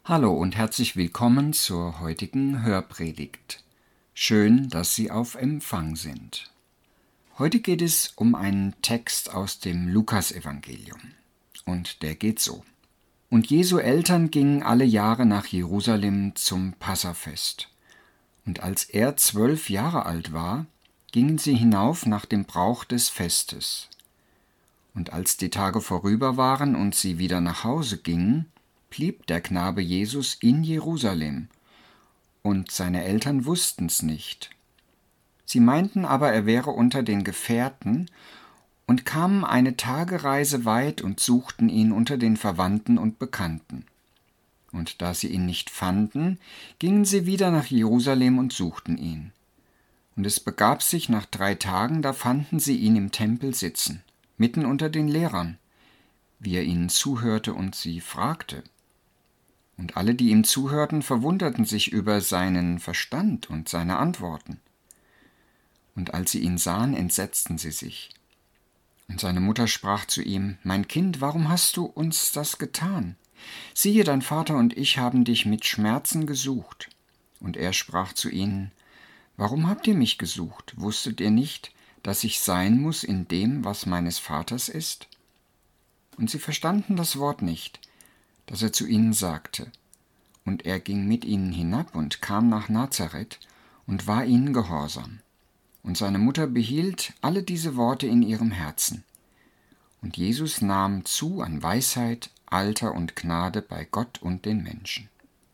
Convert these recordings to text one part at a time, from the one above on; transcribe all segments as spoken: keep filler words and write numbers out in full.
Hallo und herzlich willkommen zur heutigen Hörpredigt. Schön, dass Sie auf Empfang sind. Heute geht es um einen Text aus dem Lukasevangelium. Und der geht so. Und Jesu Eltern gingen alle Jahre nach Jerusalem zum Passafest. Und als er zwölf Jahre alt war, gingen sie hinauf nach dem Brauch des Festes. Und als die Tage vorüber waren und sie wieder nach Hause gingen, blieb der Knabe Jesus in Jerusalem, und seine Eltern wussten's nicht. Sie meinten aber, er wäre unter den Gefährten, und kamen eine Tagereise weit und suchten ihn unter den Verwandten und Bekannten. Und da sie ihn nicht fanden, gingen sie wieder nach Jerusalem und suchten ihn. Und es begab sich nach drei Tagen, da fanden sie ihn im Tempel sitzen, mitten unter den Lehrern, wie er ihnen zuhörte und sie fragte. Und alle, die ihm zuhörten, verwunderten sich über seinen Verstand und seine Antworten. Und als sie ihn sahen, entsetzten sie sich. Und seine Mutter sprach zu ihm: Mein Kind, warum hast du uns das getan? Siehe, dein Vater und ich haben dich mit Schmerzen gesucht. Und er sprach zu ihnen: Warum habt ihr mich gesucht? Wusstet ihr nicht, dass ich sein muss in dem, was meines Vaters ist? Und sie verstanden das Wort nicht, das er zu ihnen sagte. Und er ging mit ihnen hinab und kam nach Nazareth und war ihnen gehorsam. Und seine Mutter behielt alle diese Worte in ihrem Herzen. Und Jesus nahm zu an Weisheit, Alter und Gnade bei Gott und den Menschen.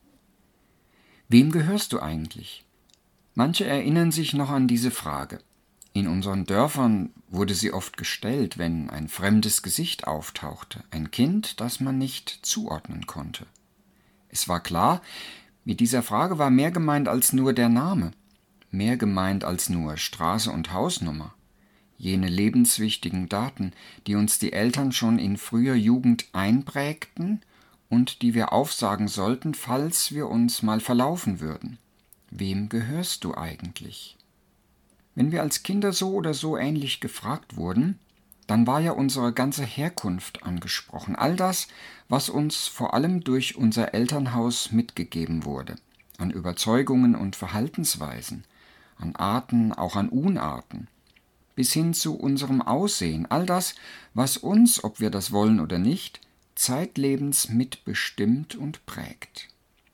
Wem gehörst du eigentlich? Manche erinnern sich noch an diese Frage. In unseren Dörfern wurde sie oft gestellt, wenn ein fremdes Gesicht auftauchte, ein Kind, das man nicht zuordnen konnte. Es war klar, mit dieser Frage war mehr gemeint als nur der Name, mehr gemeint als nur Straße und Hausnummer, jene lebenswichtigen Daten, die uns die Eltern schon in früher Jugend einprägten und die wir aufsagen sollten, falls wir uns mal verlaufen würden. Wem gehörst du eigentlich? Wenn wir als Kinder so oder so ähnlich gefragt wurden, dann war ja unsere ganze Herkunft angesprochen. All das, was uns vor allem durch unser Elternhaus mitgegeben wurde. An Überzeugungen und Verhaltensweisen, an Arten, auch an Unarten. Bis hin zu unserem Aussehen. All das, was uns, ob wir das wollen oder nicht, zeitlebens mitbestimmt und prägt.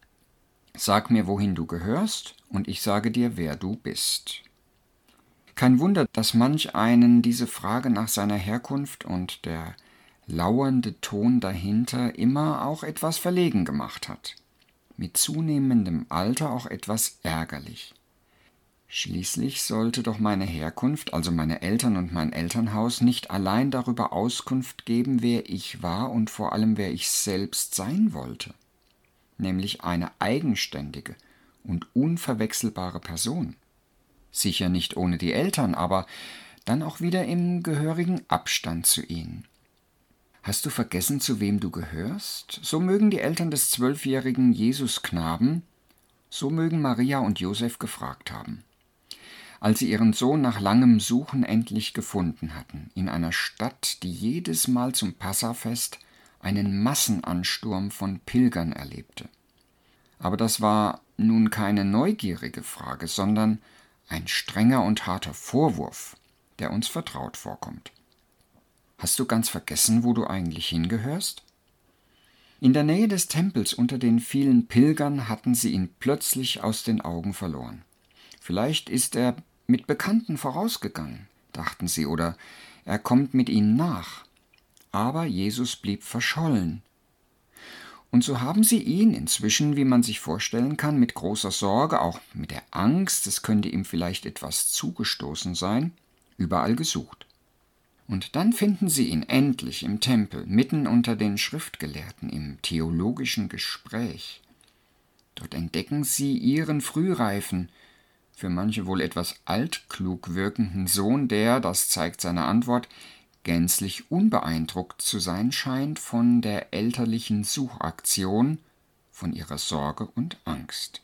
Sag mir, wohin du gehörst, und ich sage dir, wer du bist. Kein Wunder, dass manch einen diese Frage nach seiner Herkunft und der lauernde Ton dahinter immer auch etwas verlegen gemacht hat. Mit zunehmendem Alter auch etwas ärgerlich. Schließlich sollte doch meine Herkunft, also meine Eltern und mein Elternhaus, nicht allein darüber Auskunft geben, wer ich war und vor allem, wer ich selbst sein wollte. Nämlich eine eigenständige und unverwechselbare Person. Sicher nicht ohne die Eltern, aber dann auch wieder im gehörigen Abstand zu ihnen. Hast du vergessen, zu wem du gehörst? So mögen die Eltern des zwölfjährigen Jesusknaben, so mögen Maria und Josef gefragt haben. Als sie ihren Sohn nach langem Suchen endlich gefunden hatten, in einer Stadt, die jedes Mal zum Passafest einen Massenansturm von Pilgern erlebte. Aber das war nun keine neugierige Frage, sondern ein strenger und harter Vorwurf, der uns vertraut vorkommt. Hast du ganz vergessen, wo du eigentlich hingehörst? In der Nähe des Tempels unter den vielen Pilgern hatten sie ihn plötzlich aus den Augen verloren. Vielleicht ist er mit Bekannten vorausgegangen, dachten sie, oder er kommt mit ihnen nach. Aber Jesus blieb verschollen. Und so haben sie ihn inzwischen, wie man sich vorstellen kann, mit großer Sorge, auch mit der Angst, es könnte ihm vielleicht etwas zugestoßen sein, überall gesucht. Und dann finden sie ihn endlich im Tempel, mitten unter den Schriftgelehrten, im theologischen Gespräch. Dort entdecken sie ihren frühreifen, für manche wohl etwas altklug wirkenden Sohn, der, das zeigt seine Antwort, gänzlich unbeeindruckt zu sein scheint von der elterlichen Suchaktion, von ihrer Sorge und Angst.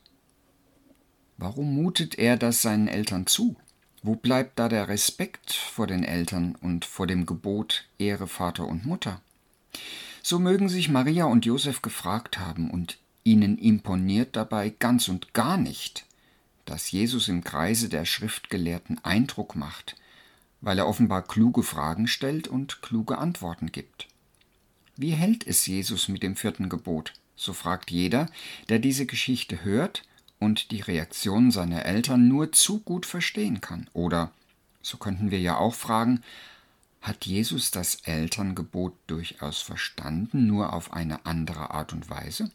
Warum mutet er das seinen Eltern zu? Wo bleibt da der Respekt vor den Eltern und vor dem Gebot Ehre Vater und Mutter? So mögen sich Maria und Josef gefragt haben, und Ihnen imponiert dabei ganz und gar nicht, dass Jesus im Kreise der Schriftgelehrten Eindruck macht, weil er offenbar kluge Fragen stellt und kluge Antworten gibt. Wie hält es Jesus mit dem vierten Gebot? So fragt jeder, der diese Geschichte hört und die Reaktion seiner Eltern nur zu gut verstehen kann. Oder, so könnten wir ja auch fragen, hat Jesus das Elterngebot durchaus verstanden, nur auf eine andere Art und Weise?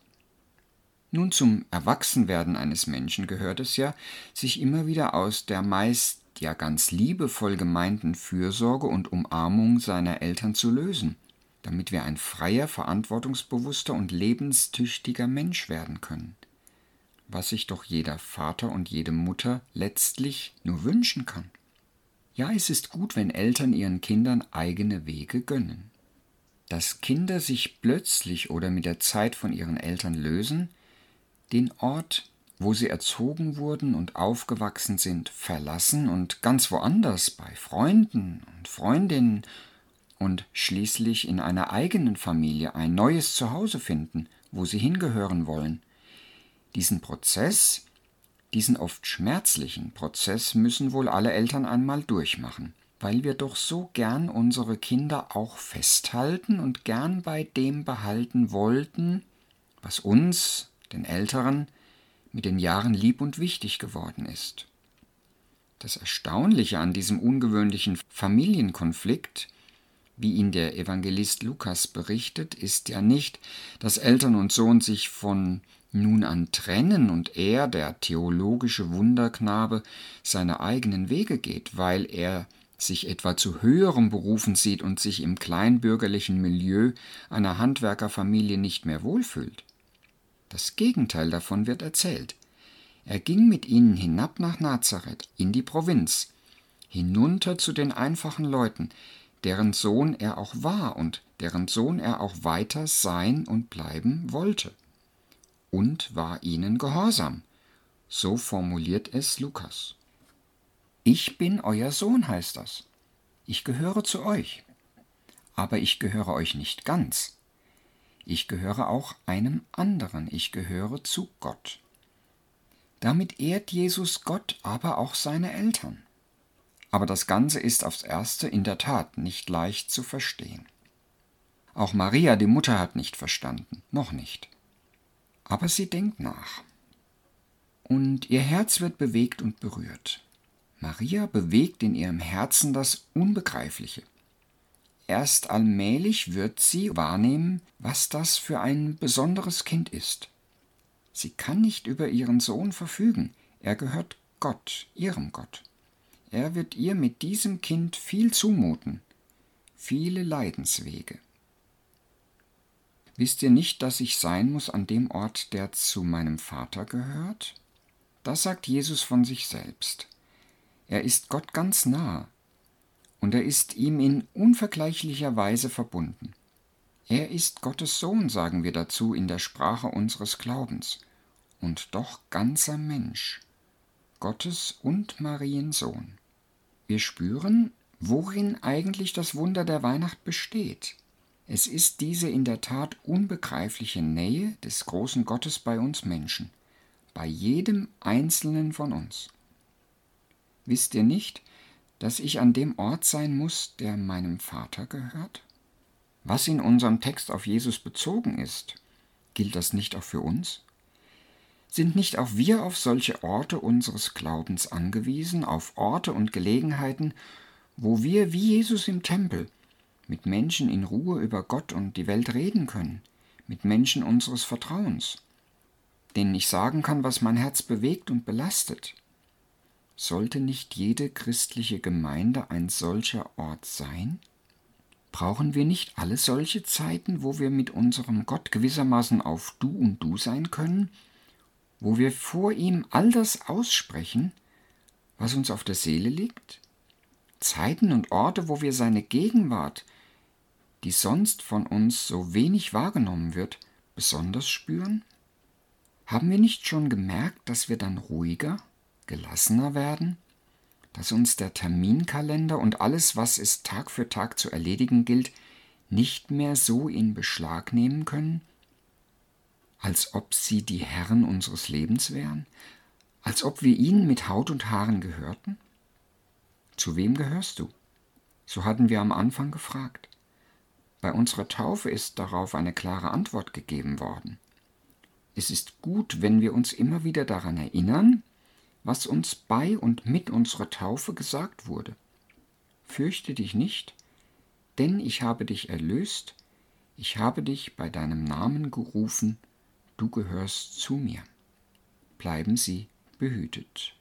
Nun, zum Erwachsenwerden eines Menschen gehört es ja, sich immer wieder aus der meist ja ganz liebevoll gemeinten Fürsorge und Umarmung seiner Eltern zu lösen, damit wir ein freier, verantwortungsbewusster und lebenstüchtiger Mensch werden können, was sich doch jeder Vater und jede Mutter letztlich nur wünschen kann. Ja, es ist gut, wenn Eltern ihren Kindern eigene Wege gönnen. Dass Kinder sich plötzlich oder mit der Zeit von ihren Eltern lösen, den Ort, wo sie erzogen wurden und aufgewachsen sind, verlassen und ganz woanders bei Freunden und Freundinnen und schließlich in einer eigenen Familie ein neues Zuhause finden, wo sie hingehören wollen. Diesen Prozess, diesen oft schmerzlichen Prozess müssen wohl alle Eltern einmal durchmachen, weil wir doch so gern unsere Kinder auch festhalten und gern bei dem behalten wollten, was uns, den Älteren, mit den Jahren lieb und wichtig geworden ist. Das Erstaunliche an diesem ungewöhnlichen Familienkonflikt, wie ihn der Evangelist Lukas berichtet, ist ja nicht, dass Eltern und Sohn sich von nun an trennen und er, der theologische Wunderknabe, seine eigenen Wege geht, weil er sich etwa zu höherem berufen sieht und sich im kleinbürgerlichen Milieu einer Handwerkerfamilie nicht mehr wohlfühlt. Das Gegenteil davon wird erzählt. Er ging mit ihnen hinab nach Nazareth, in die Provinz, hinunter zu den einfachen Leuten, deren Sohn er auch war und deren Sohn er auch weiter sein und bleiben wollte. Und war ihnen gehorsam. So formuliert es Lukas. Ich bin euer Sohn, heißt das. Ich gehöre zu euch. Aber ich gehöre euch nicht ganz. Ich gehöre auch einem anderen, ich gehöre zu Gott. Damit ehrt Jesus Gott, aber auch seine Eltern. Aber das Ganze ist aufs Erste in der Tat nicht leicht zu verstehen. Auch Maria, die Mutter, hat nicht verstanden, noch nicht. Aber sie denkt nach. Und ihr Herz wird bewegt und berührt. Maria bewegt in ihrem Herzen das Unbegreifliche. Erst allmählich wird sie wahrnehmen, was das für ein besonderes Kind ist. Sie kann nicht über ihren Sohn verfügen. Er gehört Gott, ihrem Gott. Er wird ihr mit diesem Kind viel zumuten, viele Leidenswege. Wisst ihr nicht, dass ich sein muss an dem Ort, der zu meinem Vater gehört? Das sagt Jesus von sich selbst. Er ist Gott ganz nah. Und er ist ihm in unvergleichlicher Weise verbunden. Er ist Gottes Sohn, sagen wir dazu in der Sprache unseres Glaubens, und doch ganzer Mensch, Gottes und Mariens Sohn. Wir spüren, worin eigentlich das Wunder der Weihnacht besteht. Es ist diese in der Tat unbegreifliche Nähe des großen Gottes bei uns Menschen, bei jedem Einzelnen von uns. Wisst ihr nicht, dass ich an dem Ort sein muss, der meinem Vater gehört? Was in unserem Text auf Jesus bezogen ist, gilt das nicht auch für uns? Sind nicht auch wir auf solche Orte unseres Glaubens angewiesen, auf Orte und Gelegenheiten, wo wir wie Jesus im Tempel mit Menschen in Ruhe über Gott und die Welt reden können, mit Menschen unseres Vertrauens, denen ich sagen kann, was mein Herz bewegt und belastet? Sollte nicht jede christliche Gemeinde ein solcher Ort sein? Brauchen wir nicht alle solche Zeiten, wo wir mit unserem Gott gewissermaßen auf Du und Du sein können, wo wir vor ihm all das aussprechen, was uns auf der Seele liegt? Zeiten und Orte, wo wir seine Gegenwart, die sonst von uns so wenig wahrgenommen wird, besonders spüren? Haben wir nicht schon gemerkt, dass wir dann ruhiger, gelassener werden, dass uns der Terminkalender und alles, was es Tag für Tag zu erledigen gilt, nicht mehr so in Beschlag nehmen können? als ob sie die Herren unseres Lebens wären, als ob wir ihnen mit Haut und Haaren gehörten? Zu wem gehörst du? So hatten wir am Anfang gefragt. Bei unserer Taufe ist darauf eine klare Antwort gegeben worden. Es ist gut, wenn wir uns immer wieder daran erinnern, was uns bei und mit unserer Taufe gesagt wurde. Fürchte dich nicht, denn ich habe dich erlöst, ich habe dich bei deinem Namen gerufen, du gehörst zu mir. Bleiben Sie behütet.